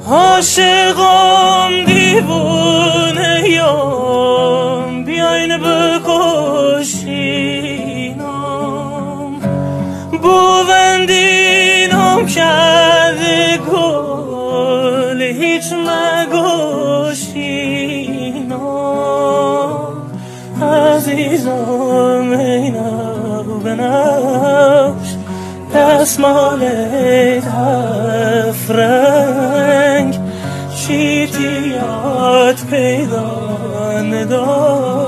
عاشقم دیوونه یام بیاین بکشینم بوندینم کرده گل هیچ مگوشینم عزیزم اینو بنفش دستمال تفرنگ چیتیات پیدا ندار